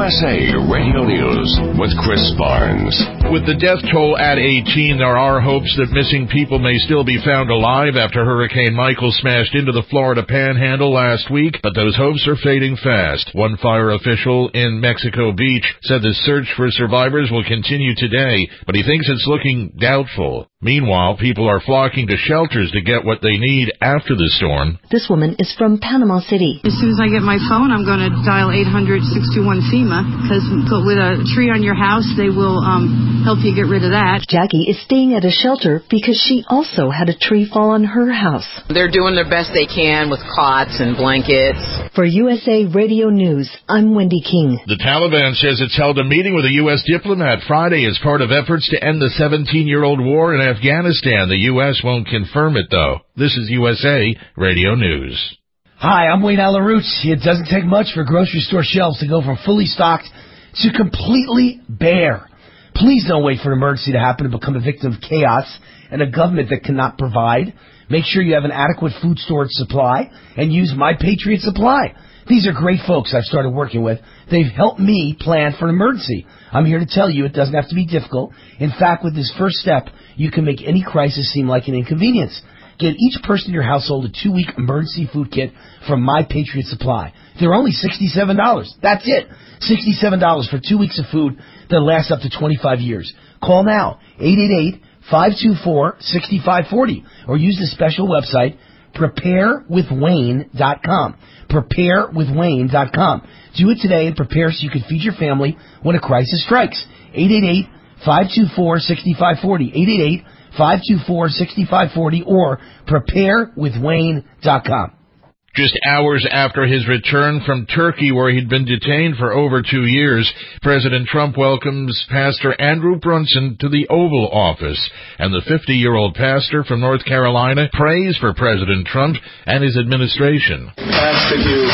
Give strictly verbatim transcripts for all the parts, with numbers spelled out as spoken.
S A Radio News with Chris Barnes. With the death toll at eighteen, there are hopes that missing people may still be found alive after Hurricane Michael smashed into the Florida Panhandle last week, but those hopes are fading fast. One fire official in Mexico Beach said the search for survivors will continue today, but he thinks it's looking doubtful. Meanwhile, people are flocking to shelters to get what they need after the storm. This woman is from Panama City. As soon as I get my phone, I'm going to dial eight hundred, six two one, FEMA, because with a tree on your house, they will um, help you get rid of that. Jackie is staying at a shelter because she also had a tree fall on her house. They're doing their best they can with cots and blankets. For U S A Radio News, I'm Wendy King. The Taliban says it's held a meeting with a U S diplomat Friday as part of efforts to end the seventeen-year-old war in Afghanistan. The U S won't confirm it, though. This is U S A Radio News. Hi, I'm Wayne Alarouche. It doesn't take much for grocery store shelves to go from fully stocked to completely bare. Please don't wait for an emergency to happen to become a victim of chaos and a government that cannot provide. Make sure you have an adequate food storage supply and use My Patriot Supply. These are great folks I've started working with. They've helped me plan for an emergency. I'm here to tell you it doesn't have to be difficult. In fact, with this first step, you can make any crisis seem like an inconvenience. Get each person in your household a two-week emergency food kit from My Patriot Supply. They're only sixty-seven dollars. That's it. sixty-seven dollars for two weeks of food that lasts up to twenty-five years. Call now, eight eight eight, five two four, six five four zero, or use the special website, prepare with wayne dot com. prepare with wayne dot com. Do it today and prepare so you can feed your family when a crisis strikes. eight eight eight, five two four, six five four zero. eight eight eight, five two four, six five four zero or prepare with wayne dot com. Just hours after his return from Turkey, where he'd been detained for over two years, President Trump welcomes Pastor Andrew Brunson to the Oval Office. And the fifty-year-old pastor from North Carolina prays for President Trump and his administration. I ask that you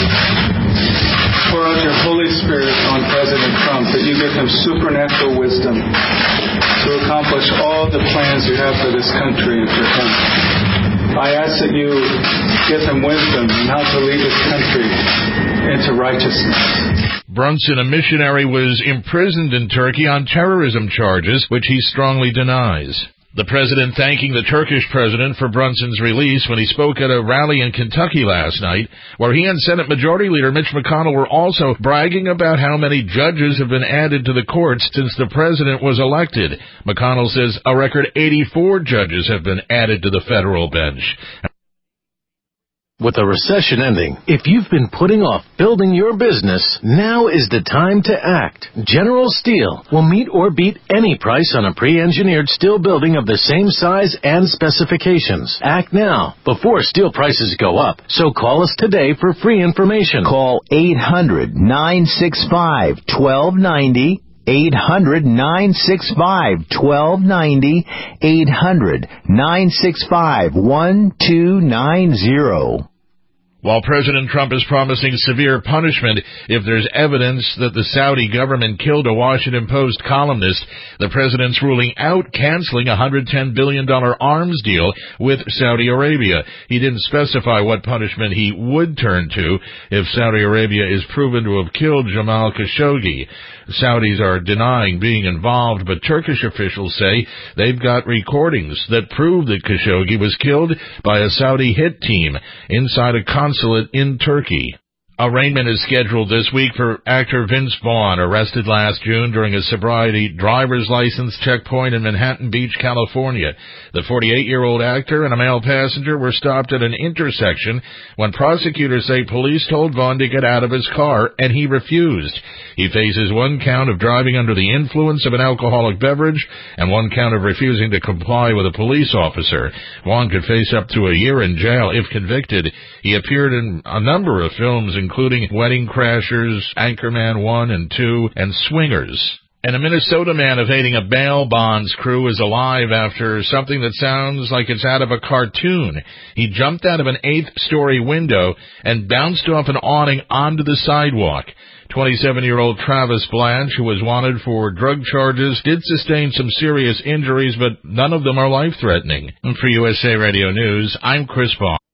pour out your Holy Spirit on President Trump, that you give him supernatural wisdom to accomplish all the plans you have for this country and for him. I ask that you give him wisdom on how to lead this country into righteousness. Brunson, a missionary, was imprisoned in Turkey on terrorism charges, which he strongly denies. The president thanking the Turkish president for Brunson's release when he spoke at a rally in Kentucky last night, where he and Senate Majority Leader Mitch McConnell were also bragging about how many judges have been added to the courts since the president was elected. McConnell says a record eighty-four judges have been added to the federal bench. With the recession ending, if you've been putting off building your business, now is the time to act. General Steel will meet or beat any price on a pre-engineered steel building of the same size and specifications. Act now, before steel prices go up. So call us today for free information. Call eight hundred, nine six five, one two nine zero. eight hundred, nine six five, one two nine zero. eight hundred, nine six five, one two nine zero. While President Trump is promising severe punishment if there's evidence that the Saudi government killed a Washington Post columnist, the president's ruling out canceling a one hundred ten billion dollars arms deal with Saudi Arabia. He didn't specify what punishment he would turn to if Saudi Arabia is proven to have killed Jamal Khashoggi. Saudis are denying being involved, but Turkish officials say they've got recordings that prove that Khashoggi was killed by a Saudi hit team inside a consulate in Turkey. Arraignment is scheduled this week for actor Vince Vaughn, arrested last June during a sobriety driver's license checkpoint in Manhattan Beach, California. The forty-eight-year-old actor and a male passenger were stopped at an intersection when prosecutors say police told Vaughn to get out of his car, and he refused. He faces one count of driving under the influence of an alcoholic beverage and one count of refusing to comply with a police officer. Vaughn could face up to a year in jail if convicted. He appeared in a number of films, including Wedding Crashers, Anchorman one and two, and Swingers. And a Minnesota man evading a bail bonds crew is alive after something that sounds like it's out of a cartoon. He jumped out of an eighth-story window and bounced off an awning onto the sidewalk. twenty-seven-year-old Travis Blanche, who was wanted for drug charges, did sustain some serious injuries, but none of them are life-threatening. And for U S A Radio News, I'm Chris Vaughn.